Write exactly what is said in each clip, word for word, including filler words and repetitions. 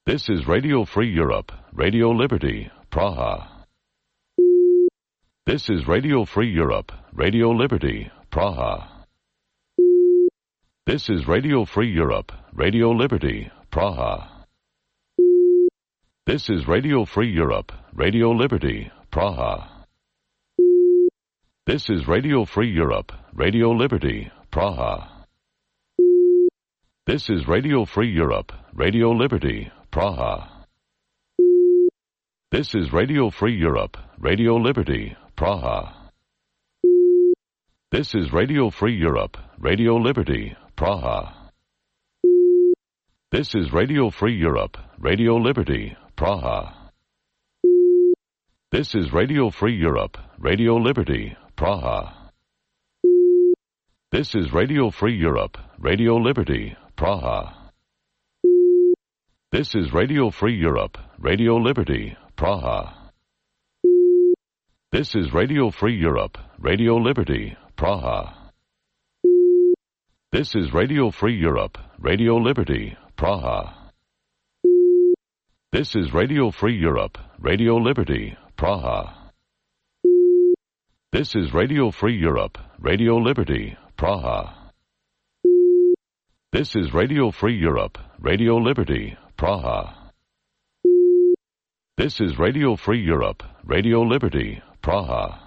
This is Radio Free Europe, Radio Liberty, Praha. This is Radio Free Europe, Radio Liberty, Praha. This is Radio Free Europe, Radio Liberty, Praha. This is Radio Free Europe, Radio Liberty, Praha. This is Radio Free Europe, Radio Liberty, Praha. This is Radio Free Europe, Radio Liberty, Praha. This is Radio Free Europe, Radio Liberty, Praha. This is Radio Free Europe, Radio Liberty, Praha. This is Radio Free Europe, Radio Liberty, Praha. This is Radio Free Europe, Radio Liberty, Praha. This is Radio Free Europe, Radio Liberty, Praha. This is Radio Free Europe, Radio Liberty, Praha. This is Radio Free Europe, Radio Liberty, Praha. This is Radio Free Europe, Radio Liberty, Praha. This is Radio Free Europe, Radio Liberty, Praha. This is Radio Free Europe, Radio Liberty, Praha. This is Radio Free Europe, Radio Liberty, Praha. This is Radio Free Europe, Radio Liberty, Praha.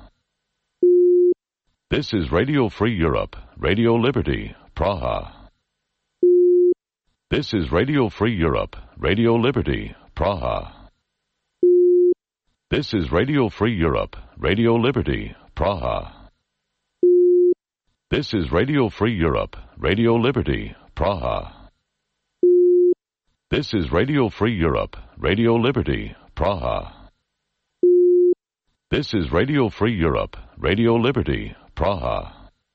This is Radio Free Europe, Radio Liberty, Praha. This is Radio Free Europe, Radio Liberty, Praha. This is Radio Free Europe, Radio Liberty, Praha. This is Radio Free Europe, Radio Liberty, Praha. This is Radio Free Europe, Radio Liberty, Praha. This is Radio Free Europe, Radio Liberty, Praha.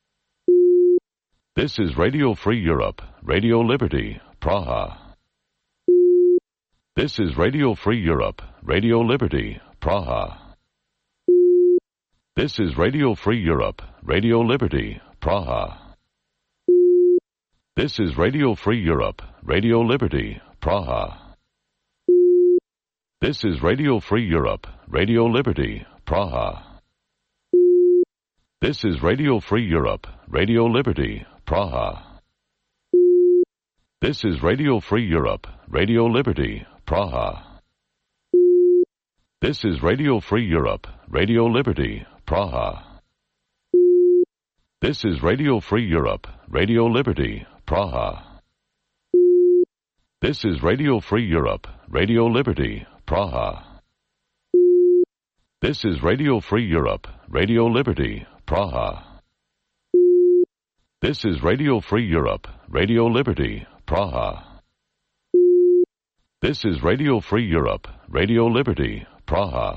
This is Radio Free Europe, Radio Liberty, Praha. This is Radio Free Europe, Radio Liberty, Praha. This is Radio Free Europe, Radio Liberty, Praha. This is Radio Free Europe, Radio Liberty, Praha. This is Radio Free Europe, Radio Liberty, Praha. This is Radio Free Europe, Radio Liberty, Praha. This is Radio Free Europe, Radio Liberty, Praha. This is Radio Free Europe, Radio Liberty, Praha. This is Radio Free Europe, Radio Liberty, Praha. This is Radio Free Europe, Radio Liberty, Praha. This is Radio Free Europe, Radio Liberty, Praha. This is Radio Free Europe, Radio Liberty, Praha. This is Radio Free Europe, Radio Liberty, Praha.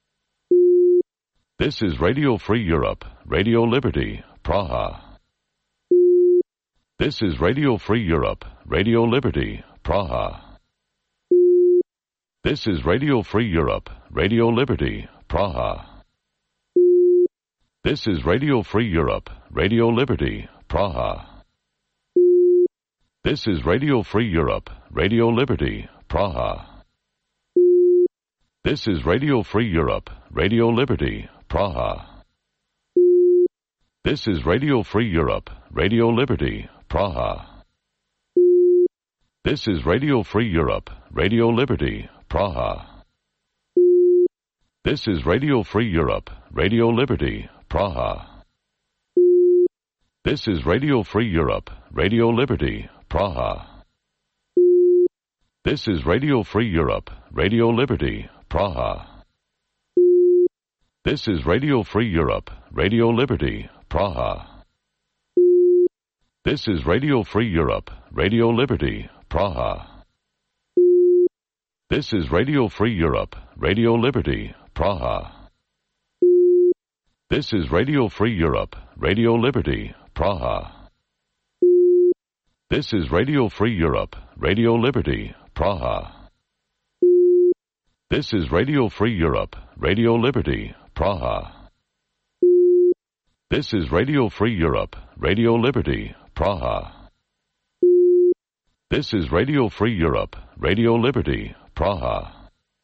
This is Radio Free Europe, Radio Liberty, Praha. This is Radio Free Europe, Radio Liberty, Praha. This is Radio Free Europe, Radio Liberty, Praha. This is Radio Free Europe, Radio Liberty, Praha. This is Radio Free Europe, Radio Liberty, Praha. This is Radio Free Europe, Radio Liberty, Praha. This is Radio Free Europe, Radio Liberty, Praha. This is Radio Free Europe, Radio Liberty, Praha. This is Radio Free Europe, Radio Liberty, Praha. This is Radio Free Europe, Radio Liberty, Praha. This is Radio Free Europe, Radio Liberty, Praha. This is Radio Free Europe, Radio Liberty, Praha. This is Radio Free Europe, Radio Liberty, Praha. This is Radio Free Europe, Radio Liberty, Praha. This is Radio Free Europe, Radio Liberty, Praha. This is Radio Free Europe, Radio Liberty, Praha. This is Radio Free Europe, Radio Liberty, Praha. This is Radio Free Europe, Radio Liberty, Praha. This is Radio Free Europe, Radio Liberty, Praha.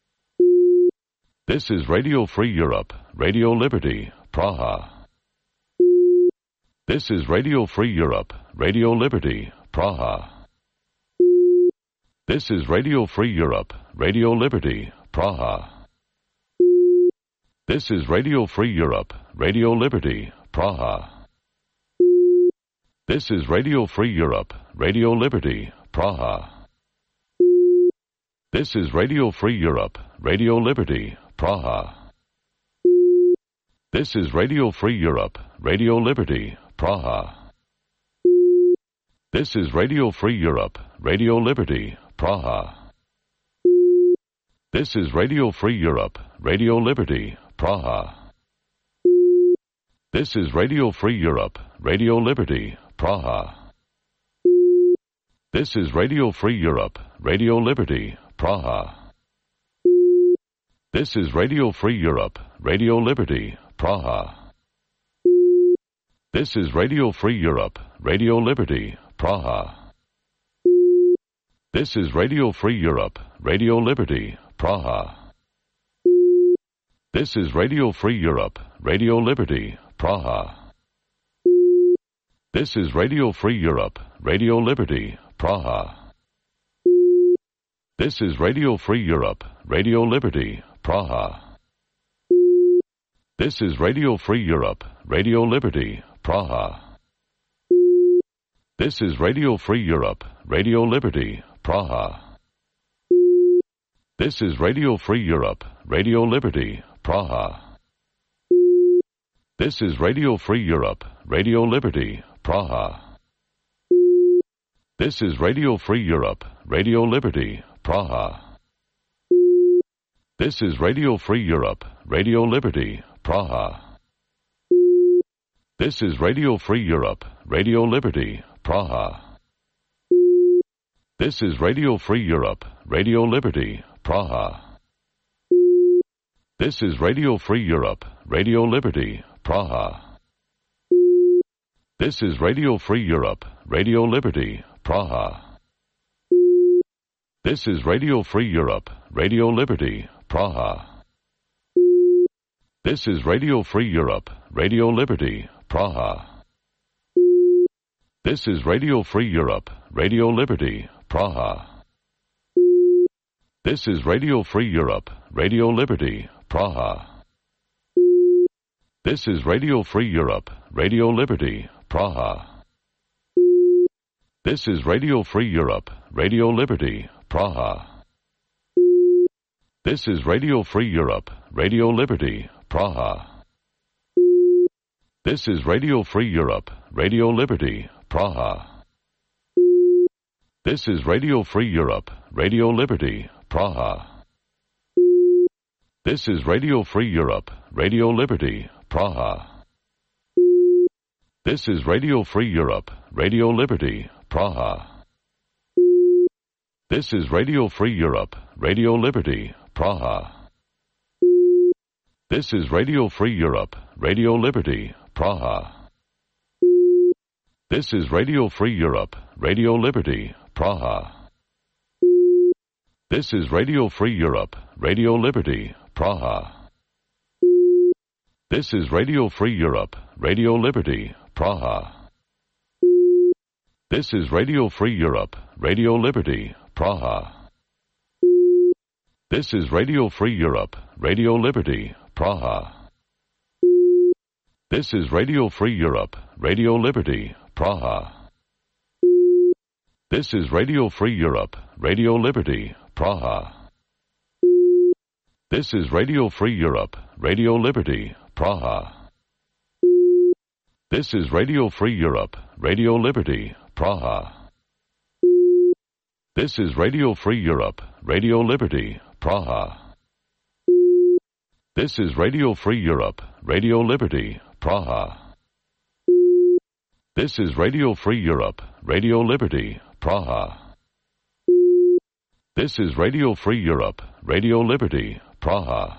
This is Radio Free Europe, Radio Liberty, Praha. This is Radio Free Europe, Radio Liberty, Praha. This is Radio Free Europe, Radio Liberty, Praha. This is Radio Free Europe, Radio Liberty, Praha. This is Radio Free Europe, Radio Liberty, Praha. This is Radio Free Europe, Radio Liberty, Praha. This is Radio Free Europe, Radio Liberty, Praha. This is Radio Free Europe, Radio Liberty, Praha. This is Radio Free Europe, Radio Liberty, Praha. This is Radio Free Europe, Radio Liberty, Praha. This is Radio Free Europe, Radio Liberty, Praha. This is Radio Free Europe, Radio Liberty, Praha. This is Radio Free Europe, Radio Liberty, Praha. This is Radio Free Europe, Radio Liberty, Praha. This is Radio Free Europe, Radio Liberty, Praha. This is Radio Free Europe, Radio Liberty, Praha. This is Radio Free Europe, Radio Liberty, Praha. This is Radio Free Europe, Radio Liberty, Praha. This is Radio Free Europe, Radio Liberty, Praha. This is Radio Free Europe, Radio Liberty, Praha. This is Radio Free Europe, Radio Liberty, Praha. This is Radio Free Europe, Radio Liberty, Praha. This is Radio Free Europe, Radio Liberty, Praha. This is Radio Free Europe, Radio Liberty, Praha. This is Radio Free Europe, Radio Liberty, Praha. This is Radio Free Europe, Radio Liberty, Praha. This is Radio Free Europe, Radio Liberty, Praha. This is Radio Free Europe, Radio Liberty, Praha. This is Radio Free Europe, Radio Liberty, Praha. This is Radio Free Europe, Radio Liberty, Praha. This is Radio Free Europe, Radio Liberty, Praha. This is Radio Free Europe, Radio Liberty, Praha. This is Radio Free Europe, Radio Liberty, Praha. This is Radio Free Europe, Radio Liberty, Praha. This is Radio Free Europe, Radio Liberty, Praha. This is Radio Free Europe, Radio Liberty, Praha. This is Radio Free Europe, Radio Liberty, Praha. This is Radio Free Europe, Radio Liberty, Praha. This is Radio Free Europe, Radio Liberty, Praha. This is Radio Free Europe, Radio Liberty, Praha. This is Radio Free Europe, Radio Liberty, Praha. This is Radio Free Europe, Radio Liberty, Praha. This is Radio Free Europe, Radio Liberty, Praha. This is Radio Free Europe, Radio Liberty, Praha. This is Radio Free Europe, Radio Liberty, Praha. This is Radio Free Europe, Radio Liberty, Praha. This is Radio Free Europe, Radio Liberty, Praha. This is Radio Free Europe, Radio Liberty, Praha. This is Radio Free Europe, Radio Liberty, Praha. This is Radio Free Europe, Radio Liberty, Praha. This is Radio Free Europe, Radio Liberty, Praha. This is Radio Free Europe, Radio Liberty, Praha. This is Radio Free Europe, Radio Liberty, Praha.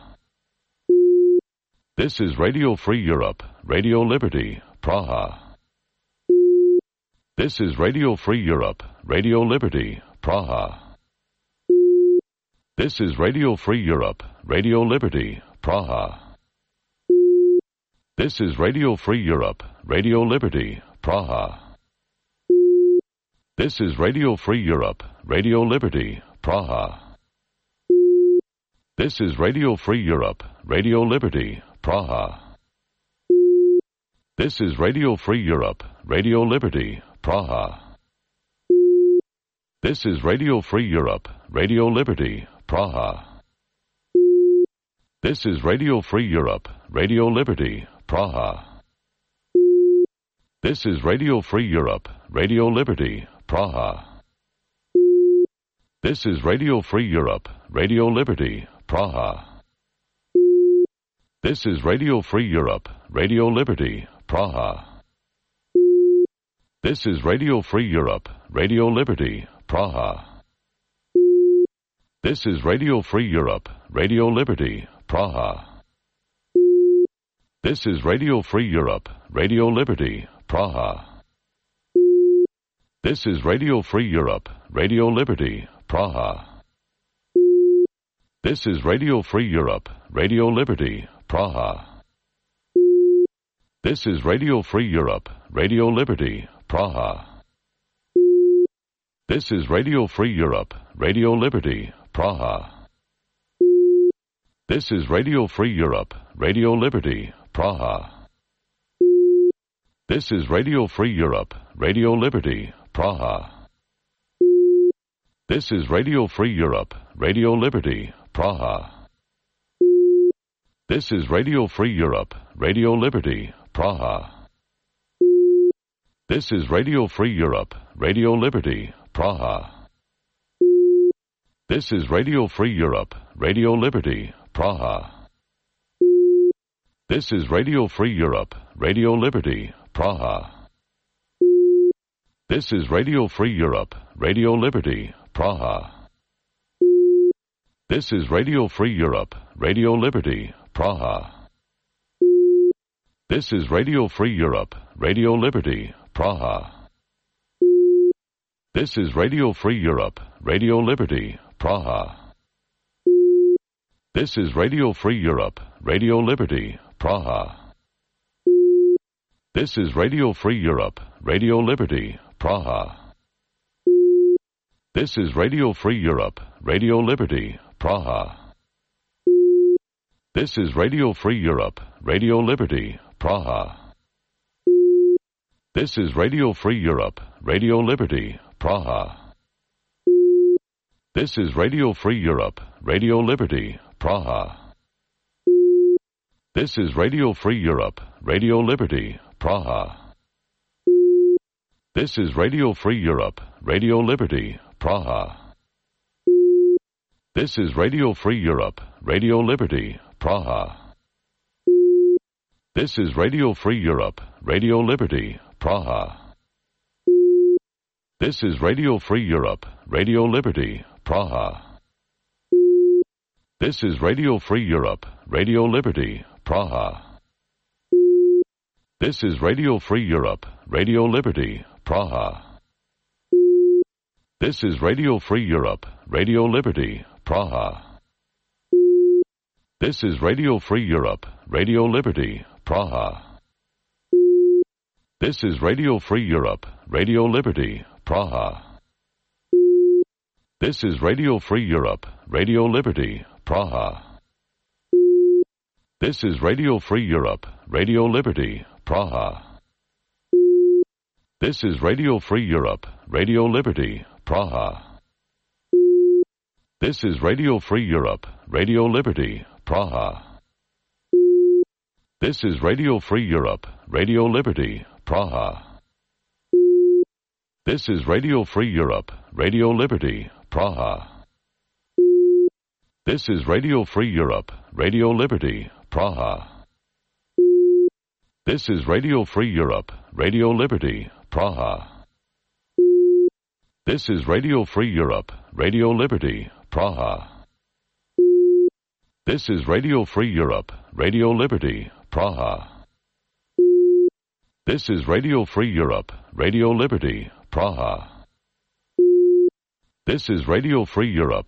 This is Radio Free Europe, Radio Liberty, Praha. This is Radio Free Europe, Radio Liberty, Praha. This is Radio Free Europe, Radio Liberty, Praha. This is Radio Free Europe, Radio Liberty, Praha. This is Radio Free Europe, Radio Liberty, Praha. This is Radio Free Europe, Radio Liberty, Praha. This is Radio Free Europe, Radio Liberty, Praha. This is Radio Free Europe, Radio Liberty, Praha. This is Radio Free Europe, Radio Liberty, Praha. This is Radio Free Europe, Radio Liberty, Praha. This is Radio Free Europe, Radio Liberty, Praha. This is Radio Free Europe, Radio Liberty, Praha. This is Radio Free Europe, Radio Liberty, Praha. This is Radio Free Europe, Radio Liberty, Praha. This is Radio Free Europe, Radio Liberty, Praha. This is Radio Free Europe, Radio Liberty, Praha. This is Radio Free Europe, Radio Liberty, Praha. This is Radio Free Europe, Radio Liberty, Praha. This is Radio Free Europe, Radio Liberty, Praha. This is Radio Free Europe, Radio Liberty, Praha. This is Radio Free Europe, Radio Liberty, Praha. This is Radio Free Europe, Radio Liberty, Praha. This is Radio Free Europe, Radio Liberty, Praha. This is Radio Free Europe, Radio Liberty, Praha. This is Radio Free Europe, Radio Liberty, Praha. This is Radio Free Europe, Radio Liberty, Praha. This is Radio Free Europe, Radio Liberty, Praha. This is Radio Free Europe, Radio Liberty, Praha. This is Radio Free Europe, Radio Liberty, Praha. This is Radio Free Europe, Radio Liberty, Praha. This is Radio Free Europe, Radio Liberty, Praha. This is Radio Free Europe, Radio Liberty, Praha. This is Radio Free Europe, Radio Liberty, Praha. This is Radio Free Europe, Radio Liberty, Praha. This is Radio Free Europe, Radio Liberty, Praha. This is Radio Free Europe, Radio Liberty, Praha. This is Radio Free Europe, Radio Liberty, Praha. This is Radio Free Europe, Radio Liberty, Praha. This is Radio Free Europe, Radio Liberty, Praha. This is Radio Free Europe, Radio Liberty, Praha. This is Radio Free Europe, Radio Liberty, Praha. This is Radio Free Europe, Radio Liberty, Praha. This is Radio Free Europe, Radio Liberty, Praha. This is Radio Free Europe, Radio Liberty, Praha. This is Radio Free Europe, Radio Liberty, Praha. This is Radio Free Europe, Radio Liberty, Praha. This is Radio Free Europe, Radio Liberty, Praha. This is Radio Free Europe, Radio Liberty, Praha. This is Radio Free Europe, Radio Liberty, Praha. This is Radio Free Europe, Radio Liberty, Praha. This is Radio Free Europe, Radio Liberty, Praha. This is Radio Free Europe, Radio Liberty, Praha. This is Radio Free Europe, Radio Liberty, Praha. This is Radio Free Europe, Radio Liberty, Praha. This is Radio Free Europe, Radio Liberty, Praha. This is Radio Free Europe, Radio Liberty, Praha. This is Radio Free Europe, Radio Liberty, Praha. This is Radio Free Europe,